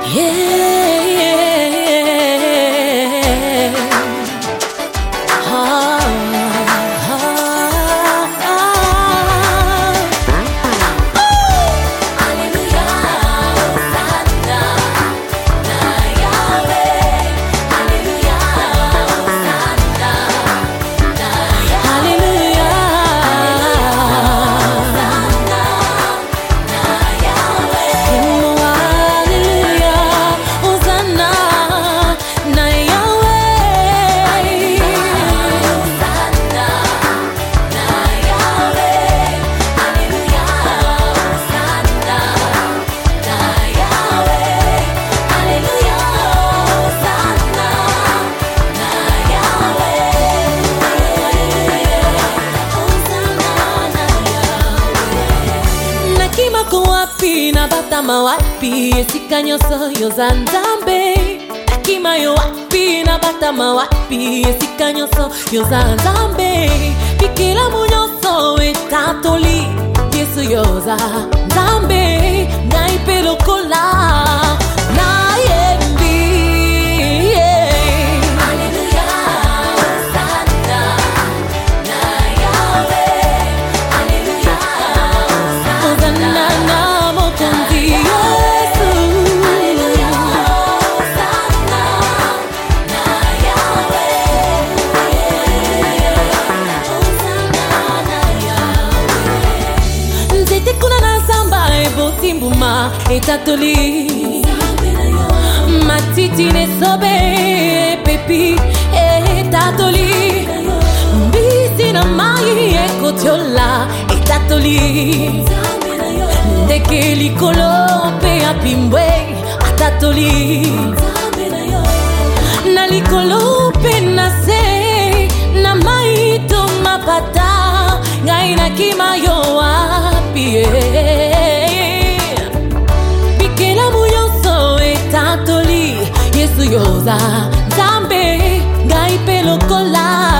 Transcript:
Na batama wapi esika nyonso yoza Nzambe. Nakima yo wapi na batama wapi esika nyonso yoza Nzambe. Bikila mu nyonso etatoli Yesu yoza Nzambe. Ngai pe lokola na yembi. Timbuma etatoli matiti ne sobe pepi etatoli mbisi na mai ekotiola etatoli ndeke likolo pe apimbwe atatoli na likolo pe na se na mai to mapata ngai na kima yo wapi Yesu yoza Nzambe. Ngai pe lokola